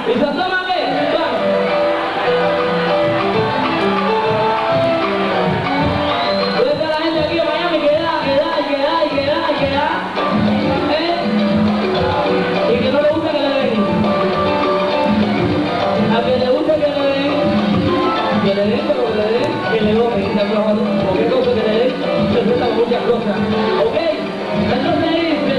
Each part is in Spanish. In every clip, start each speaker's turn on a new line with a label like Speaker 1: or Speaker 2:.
Speaker 1: ¿Y se toma qué? Vamos. ¿Dónde está la gente aquí en Miami? Que da. Y que no le gusta que le den. A que le gusta que le den, pero que le den, que le doy. Cualquier cosa que le den, se trata de muchas cosas. ¿Ok? Entonces dice,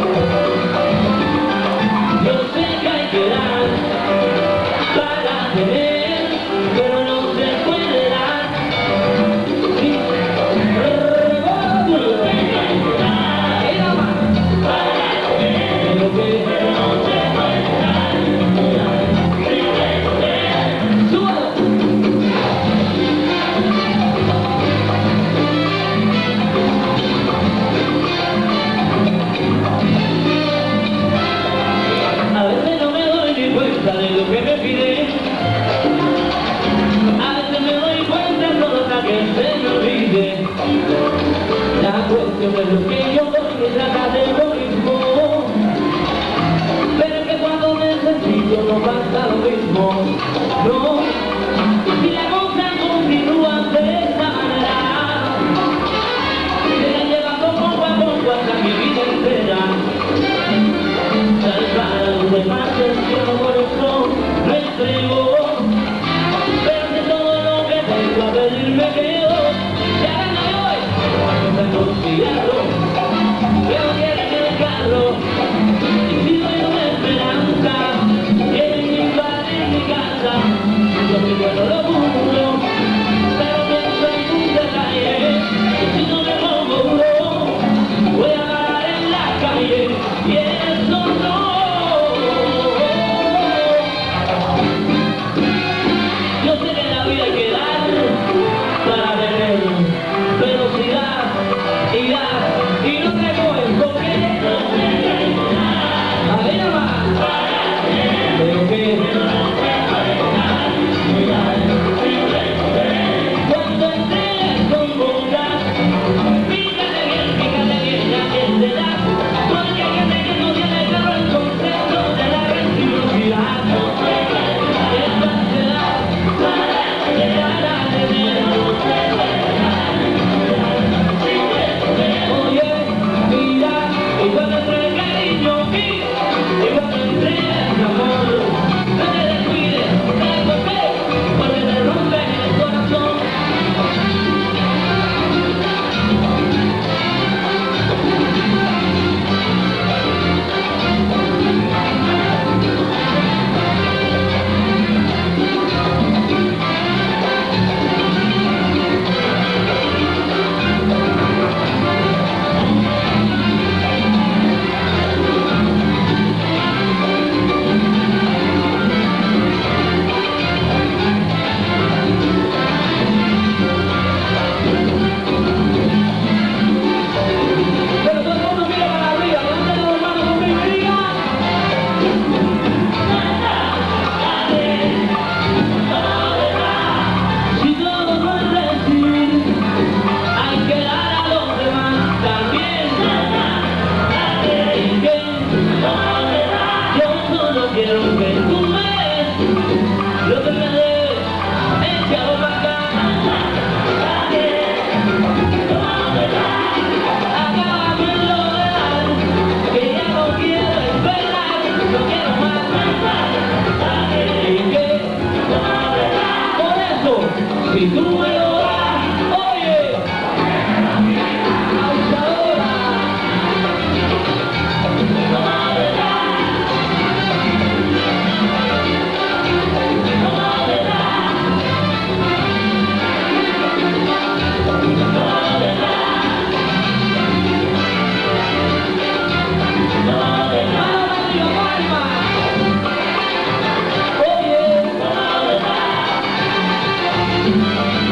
Speaker 1: yo sé que hay que dar para tener, pero no se puede dar. Sí. A veces no me doy ni cuenta de lo que me pide. A veces me doy cuenta solo hasta que se me olvide. La cuestión es lo que yo doy y trata de lo mismo. Pero es que cuando necesito no pasa lo mismo. No, si la cosa continúa de esta manera, se la lleva poco a poco hasta mi vida entera. Salvar a los demás el cielo por eso me entrego. Pero de todo lo que tengo a pedir me quedo. Y ahora no me voy, cuando tengo un cigarro, que no quieren el carro. Y si doy una esperanza, quieren invadir mi casa. Yo sí bueno lo juro, pero pienso en un detalle. Y si no me pongo duro, voy a parar en la calle. Y eso no. Yo sé que en la vida hay que dar para tener, pero si das y das y no te coges, ¿por qué? A ver nada más. Pero que cuando entregues con bondad, fíjate bien a quién te das, porque hay gente que no tiene claro el concepto de la reciprocidad. Esta se da para llegar a tener. Oye, mira, y cuando entregues cariño, mira, y cuando entregues amor, no te descuides, ¿sabes por qué? Porque te rompen el corazón. Pero todo el mundo mira para arriba, levanten las manos conmigo y digan. Si todo no es decir, hay que dar a los demás también. Y que yo solo quiero que tú me des lo que me des, échalo para acá. Acaba con lo de dar, que ya no quiero esperar, no quiero más. Y que por eso, si tú me lo das, oye, abusadora. Oye,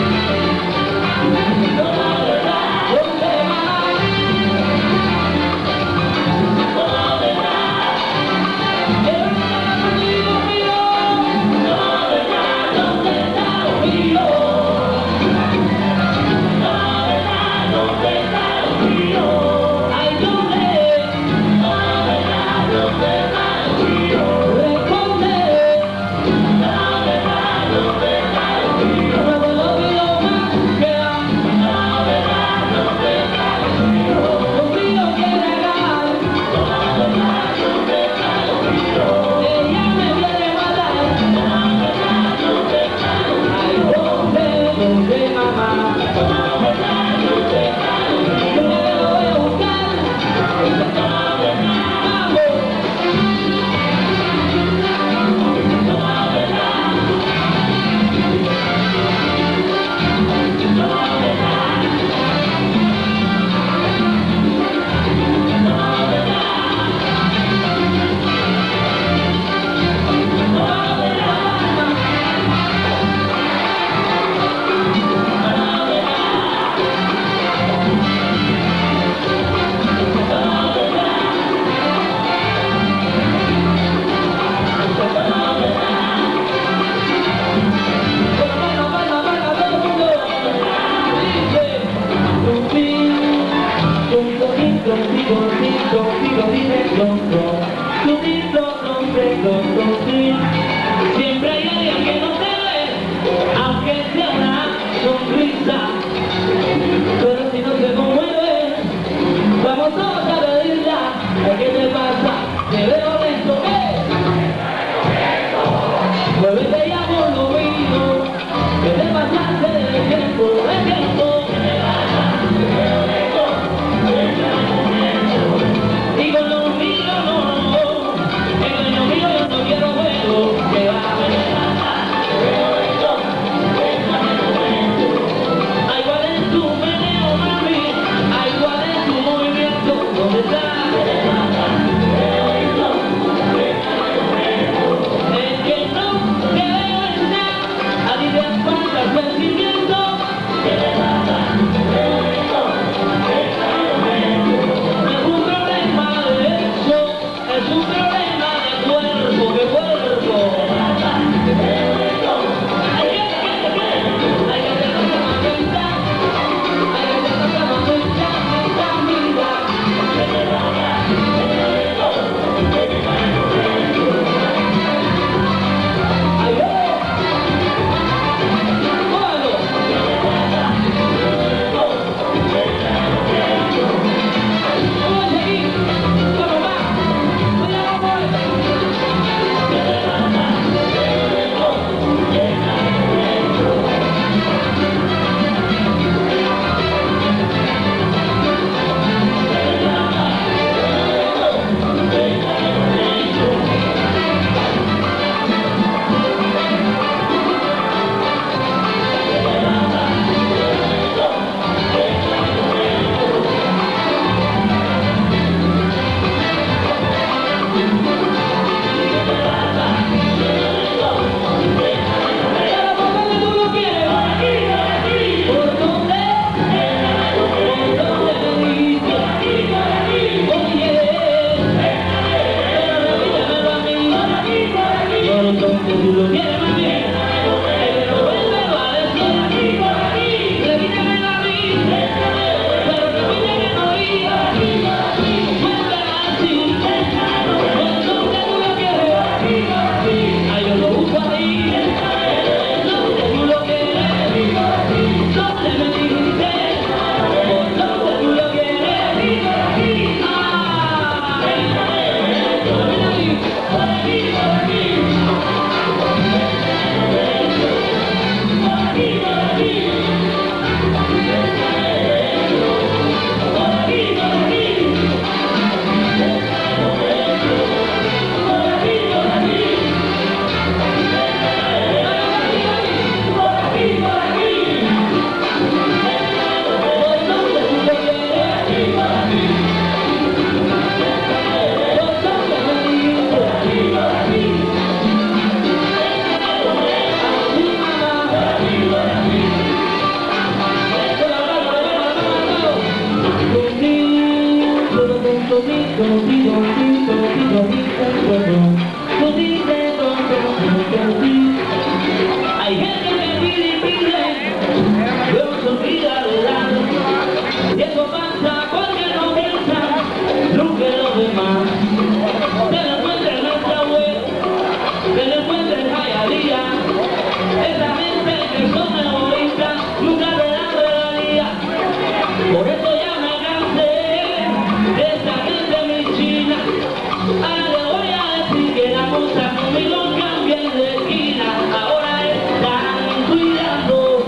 Speaker 1: Hay gente que pide, luego se olvida de dar, y eso pasa porque no piensa lo que los demás. Se lo encuentra en nuestra web, se lo encuentra en Jayalía, esa gente que son egoístas nunca te dan regalía. Por eso ya me cansé de esa gente muy china. Ahora le voy a decir que la cosa conmigo cambia de esquina. Ahora están cuidando,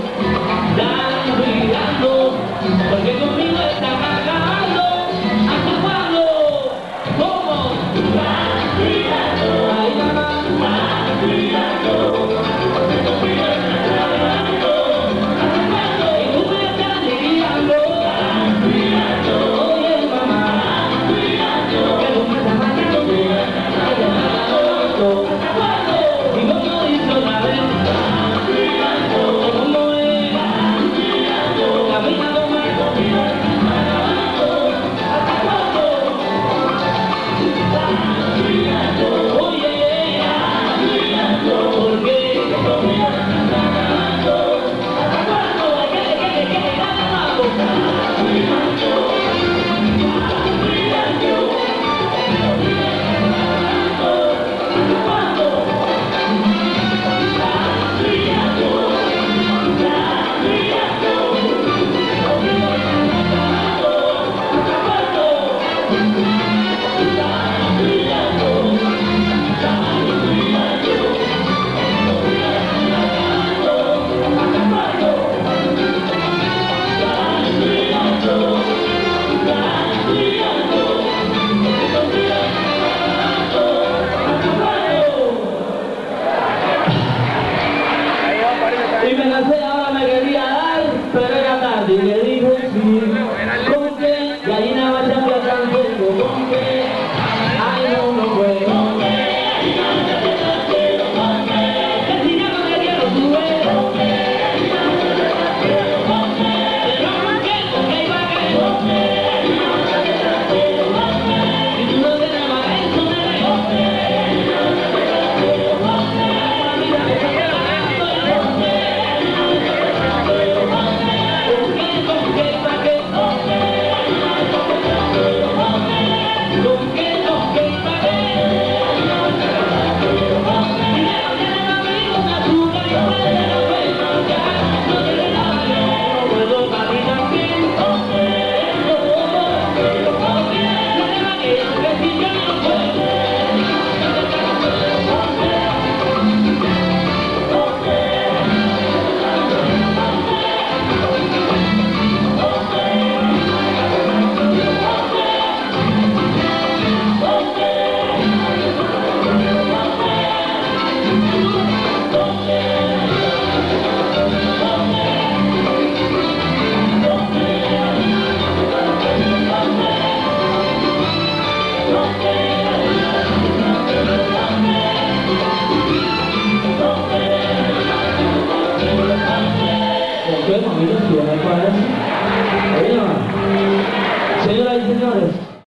Speaker 1: porque conmigo están acabando. ¿Hasta cuándo? ¿Cómo? Están cuidando, ahí nada más. Están cuidando, ¿hasta cuándo? Y tú me estás liando. Están cuidando, oye mamá. Están cuidando, que no me estás matando tú. ¿Hasta cuándo? Y como dice otra vez. Están cuidando, ¿cómo es? Están cuidando, caminando más. ¿Hasta cuándo? Están cuidando, oye. Están cuidando, ¿por qué? ¿Hasta cuándo? ¿Qué? ¡Vamos! Están cuidando, están cuidando. ¿Hasta cuándo? Están cuidando, están y me lancé, ahora me quería dar, pero era tarde y le dije sí. ¿Con qué? Gallina bachata cantando, ¿con qué? Ay, no puedo. ¿Con qué? Gallina bachata cantando, ¿con qué? Que si ya no me quiero subir. ¿Con qué? Gallina bachata cantando, ¿con qué? Pero ¿con qué? ¿Con qué iba a caer? ¿Con qué? Gallina bachata cantando, ¿con qué? Si tú no tienes más eso, nene. ¿Con qué? Gallina bachata cantando, ¿con qué? Mira, me está cagando, ¿con qué? Señoras y señores.